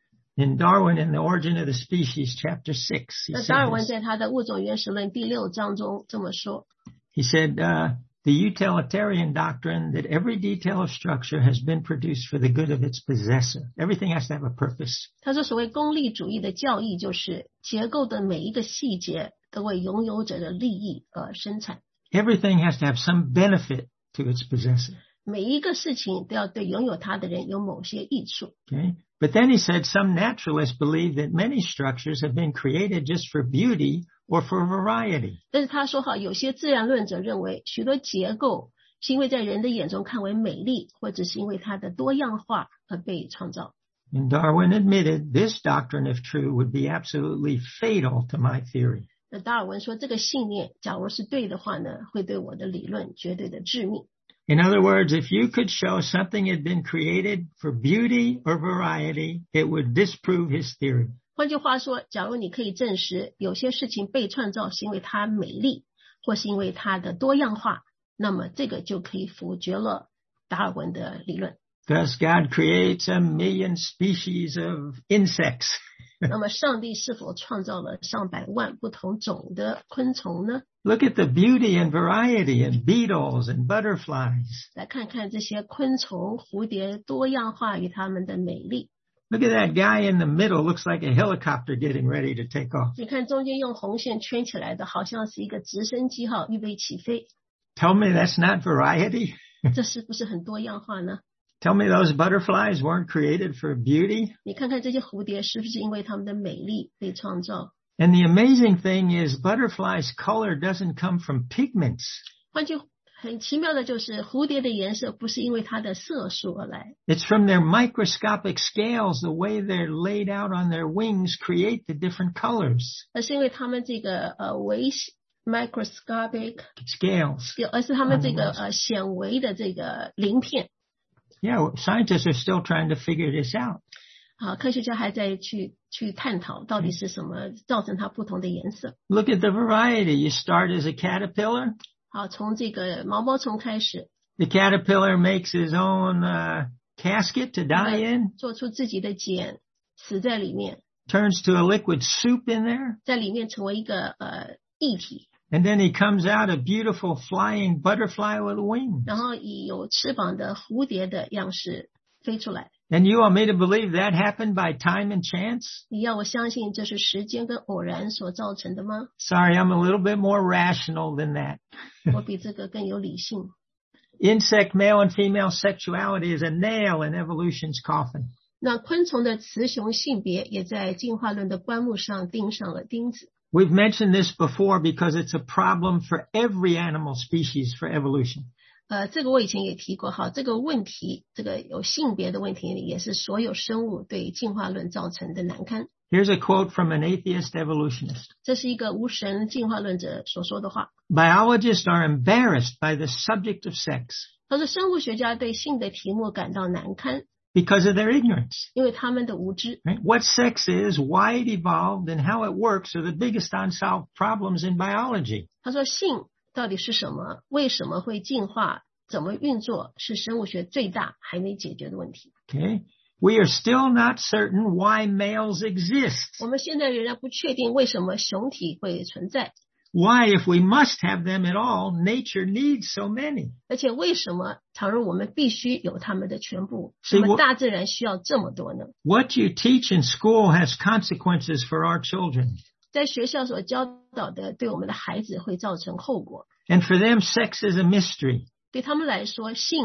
In Darwin, in the Origin of the Species, chapter six, he 那达尔文 says, 在他的《物种原始论》第六章中这么说， he said, uh, the utilitarian doctrine that every detail of structure has been produced for the good of its possessor. Everything has to have a purpose. 他说所谓功利主义的教义就是结构的每一个细节都为拥有者的利益而生产， Everything has to have some benefit to its possessor. 每一个事情都要对拥有它的人有某些益处。 Okay? But then he said some naturalists believe that many structures have been created just for beauty or for variety. 但是他说哈，有些自然论者认为许多结构是因为在人的眼中看为美丽，或者是因为它的多样化而被创造。 And Darwin admitted this doctrine, if true, would be absolutely fatal to my theory. 那达尔文说，这个信念假如是对的话呢，会对我的理论绝对的致命。 In other words, if you could show something had been created for beauty or variety, it would disprove his theory. 换句话说，假如你可以证实有些事情被创造是因为它美丽，或是因为它的多样化，那么这个就可以否决了达尔文的理论。 Thus, God creates a million species of insects. 那么上帝是否创造了上百万不同种的昆虫呢？ Look at the beauty and variety in beetles and butterflies. 来看看这些昆虫、蝴蝶多样化与它们的美丽。 Look at that guy in the middle, looks like a helicopter getting ready to take off. 你看中间用红线圈起来的，好像是一个直升机号预备起飞， Tell me that's not variety? 这是不是很多样化呢？ Tell me those butterflies weren't created for beauty? 你看看这些蝴蝶是不是因为它们的美丽被创造？ And the amazing thing is butterflies' color doesn't come from pigments. 换句很奇妙的就是，蝴蝶的颜色不是因为它的色素而来， It's from their microscopic scales, the way they're laid out on their wings create the different colors. 而是因为它们这个呃微 microscopic， Scales. 而是它们这个呃显微的这个鳞片。 Yeah, scientists are still trying to figure this out. 啊，科学家还在去去探讨到底是什么造成它不同的颜色。 Look at the variety. You start as a caterpillar. 好，从这个毛毛虫开始， The caterpillar makes his own uh, casket to die in, 做出自己的茧，死在里面， turns to a liquid soup in there, 在里面成为一个呃液体， and then he comes out a beautiful flying butterfly with wings. 然后以有翅膀的蝴蝶的样式飞出来。 And you want me to believe that happened by time and chance? 你要我相信这是时间跟偶然所造成的吗？ Sorry, I'm a little bit more rational than that. 我比这个更有理性。 Insect male and female sexuality is a nail in evolution's coffin. 那昆虫的雌雄性别也在进化论的棺木上钉上了钉子。 We've mentioned this before because it's a problem for every animal species for evolution. 呃，这个我以前也提过哈，这个问题，这个有性别的问题，也是所有生物对进化论造成的难堪。 Here's a quote from an atheist evolutionist. 这是一个无神进化论者所说的话。 Biologists are embarrassed by the subject of sex 他说，生物学家对性的题目感到难堪， because of their ignorance. 因为他们的无知。 Right? What sex is, why it evolved, and how it works are the biggest unsolved problems in biology. 他说，性到底是什么？为什么会进化？怎么运作？是生物学最大还没解决的问题。 Okay? We are still not certain why males exist. 我们现在仍然不确定为什么雄体会存在， Why, if we must have them at all, nature needs so many. 而且为什么倘若我们必须有它们的全部， See, 那么 what- 大自然需要这么多呢？ What you teach in school has consequences for our children. 在学校所教导的，对我们的孩子会造成后果。 And for them, sex is a mystery. 对他们来说，性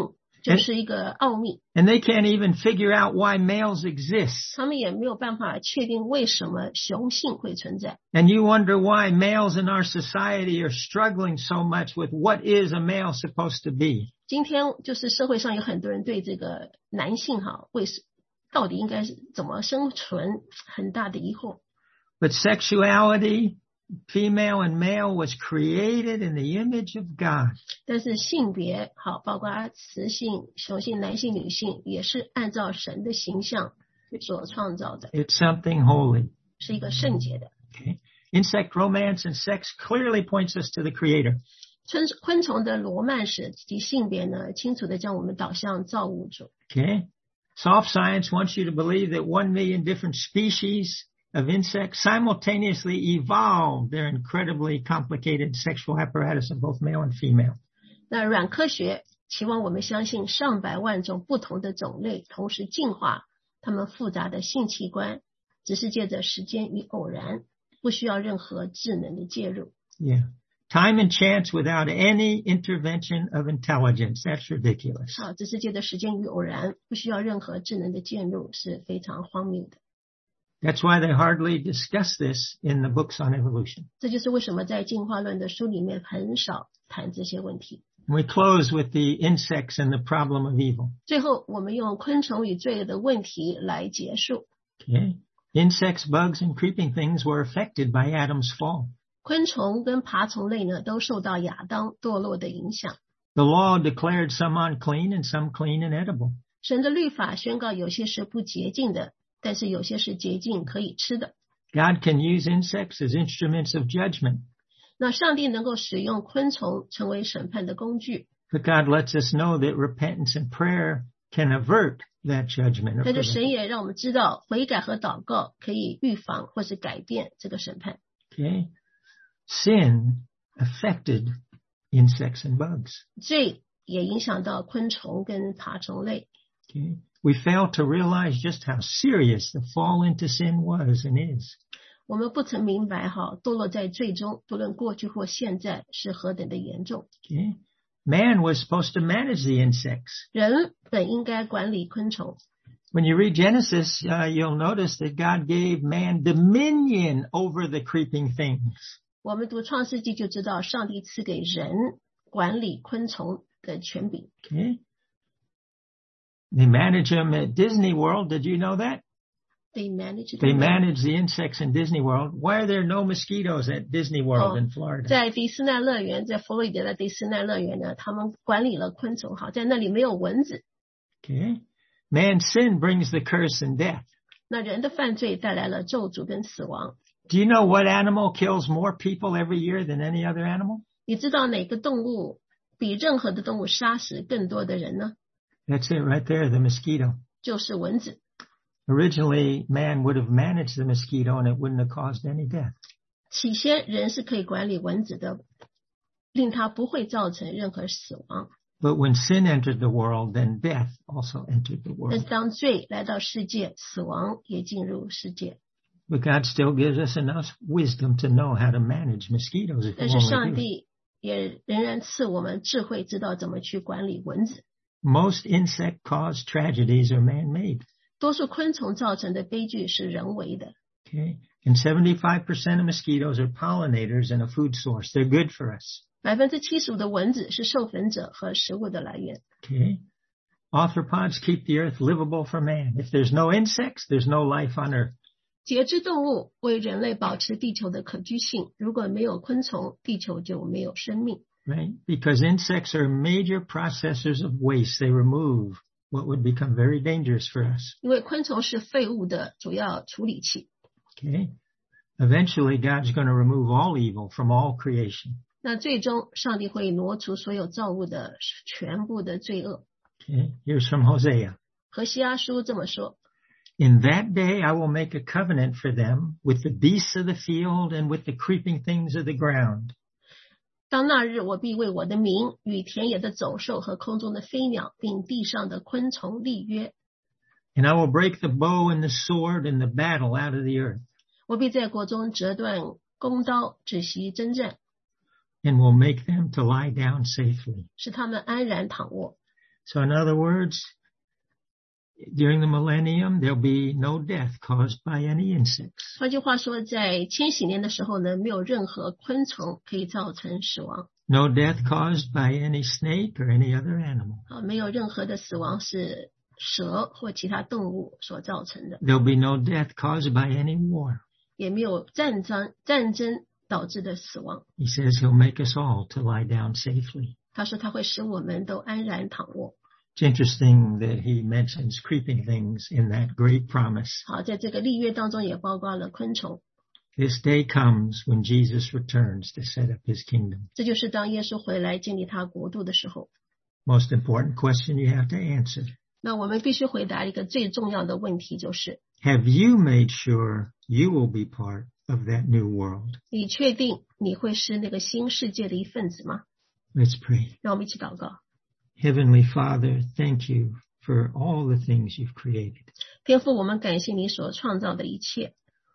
就是一个奥秘。 And they can't even figure out why males exist. 他们也没有办法确定为什么雄性会存在。 And you wonder why males in our society are struggling so much with what is a male supposed to be. 今天就是社会上有很多人对这个男性哈，为什到底应该是怎么生存很大的疑惑。 But sexuality, female and male, was created in the image of God. 但是性别好，包括雌性、雄性、男性、女性，也是按照神的形象所创造的。 It's something holy. 是一个圣洁的。 Okay. Insect romance and sex clearly points us to the Creator. 昆昆虫的罗曼史及性别呢，清楚的将我们导向造物主。 Okay. Soft science wants you to believe that one million different species of insects simultaneously evolved their incredibly complicated sexual apparatus of both male and female. 那软科学期望我们相信上百万种不同的种类同时进化它们复杂的性器官，只是借着时间与偶然，不需要任何智能的介入。 Yeah. Time and chance without any intervention of intelligence. That's ridiculous. 好，只是借着时间与偶然，不需要任何智能的介入，是非常荒谬的。 That's why they hardly discuss this in the books on evolution. 这就是为什么在进化论的书里面很少谈这些问题。 We close with the insects and the problem of evil. 最后，我们用昆虫与罪恶的问题来结束。 Okay. Insects, bugs, and creeping things were affected by Adam's fall. 昆虫跟爬虫类呢，都受到亚当堕落的影响。 The law declared some unclean and some clean and edible. 神的律法宣告有些是不洁净的，但是有些是洁净可以吃的。 God can use insects as instruments of judgment. 那上帝能够使用昆虫成为审判的工具。 But God lets us know that repentance and prayer can avert that judgment. 但是神也让我们知道，悔改和祷告可以预防或是改变这个审判。 Okay. Sin affected insects and bugs. 罪也影响到昆虫跟爬虫类。 Okay. We fail to realize just how serious the fall into sin was and is. 我们不曾明白哈，堕落在罪中，不论过去或现在，是何等的严重。 Okay. Man was supposed to manage the insects. 人本应该管理昆虫。 When you read Genesis, uh, you'll notice that God gave man dominion over the creeping things. 我们读创世纪就知道，上帝赐给人管理昆虫的权柄。 Okay. They manage them at Disney World. Did you know that? They manage. They manage the insects in Disney World. Why are there no mosquitoes at Disney World in Florida? 在迪士尼乐园，在佛罗里达的迪士尼乐园呢，他们管理了昆虫，好，在那里没有蚊子。 Okay. Man's sin brings the curse and death. 那人的犯罪带来了咒诅跟死亡。 Do you know what animal kills more people every year than any other animal? 你知道哪个动物比任何的动物杀死更多的人呢？ That's it right there, the mosquito. 就是蚊子。 Originally, man would have managed the mosquito and it wouldn't have caused any death. 起先人是可以管理蚊子的，令它不会造成任何死亡。 But when sin entered the world, then death also entered the 但 world. 是当罪来到世界，死亡也进入世界。 But God still gives us enough wisdom to know how to manage mosquitoes if 但 we 是 only 上 do. 帝也仍然赐我们智慧，知道怎么去管理蚊子。 Most insect-caused tragedies are man-made. 多数昆虫造成的悲剧是人为的。 Okay. And seventy-five percent of mosquitoes are pollinators and a food source. They're good for us. 百分之七十五的蚊子是授粉者和食物的来源。 Okay. Arthropods keep the earth livable for man. If there's no insects, there's no life on earth. 节肢动物为人类保持地球的可居性，如果没有昆虫，地球就没有生命。 Right? Because insects are major processors of waste. They remove what would become very dangerous for us. 因为昆虫是废物的主要处理器。 Okay. Eventually, God's going to remove all evil from all creation. 那最终，上帝会挪除所有造物的全部的罪恶。 Okay. Here's from Hosea. 何西阿书这么说。 In that day, I will make a covenant for them with the beasts of the field and with the creeping things of the ground. 当那日，我必为我的名与田野的走兽和空中的飞鸟，并地上的昆虫立约。 And I will break the bow and the sword and the battle out of the earth. 我必在国中折断弓刀，止息征战， And will make them to lie down safely. 使他们安然躺卧。 So in other words, during the millennium, there'll be no death caused by any insects. 换句话说，在千禧年的时候呢，没有任何昆虫可以造成死亡。 No death caused by any snake or any other animal. 啊，没有任何的死亡是蛇或其他动物所造成的。 There'll be no death caused by any war. 也没有战争战争导致的死亡。 He says he'll make us all to lie down safely. 他说他会使我们都安然躺卧。 It's interesting that he mentions creeping things in that great promise. 好，在这个立约当中也包括了昆虫。 This day comes when Jesus returns to set up his kingdom. 这就是当耶稣回来建立他国度的时候。 Most important question you have to answer. 那我们必须回答一个最重要的问题，就是 Have you made sure you will be part of that new world? 你确定你会是那个新世界的一份子吗？ Let's pray. 让我们一起祷告。 Heavenly Father, thank you for all the things you've created. 天父，我们感谢你所创造的一切。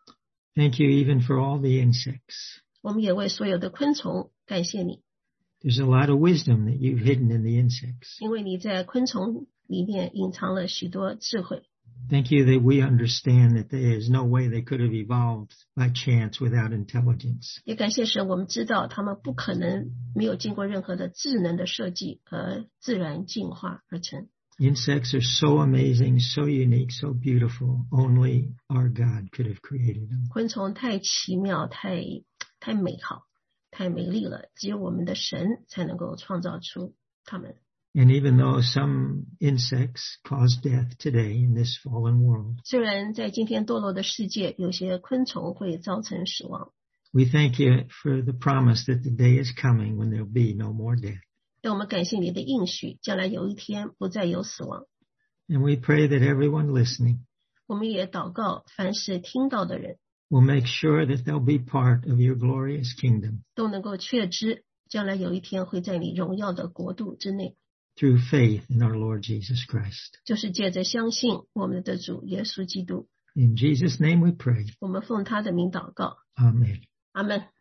Thank you even for all the insects. 我们也为所有的昆虫感谢你。 There's a lot of wisdom that you've hidden in the insects. 因为你在昆虫里面隐藏了许多智慧。 Thank you that we understand that there is no way they could have evolved by chance without intelligence. 也感谢神，我们知道他们不可能没有经过任何的智能的设计而自然进化而成。 Insects are so amazing, so unique, so beautiful. Only our God could have created them. 昆虫太奇妙，太太美好，太美丽了，只有我们的神才能够创造出它们。 And even though some insects cause death today in this fallen world, 虽然在今天堕落的世界，有些昆虫会造成死亡， we thank you for the promise that the day is coming when there'll be no more death. 让我们感谢你的应许，将来有一天不再有死亡。 And we pray that everyone listening 我们也祷告，凡是听到的人 will make sure that they'll be part of your glorious kingdom 都能够确知，将来有一天会在你荣耀的国度之内， through faith in our Lord Jesus Christ. 就是借着相信我们的主耶稣基督。 In Jesus' name we pray. 我们奉他的名祷告， Amen. 阿们。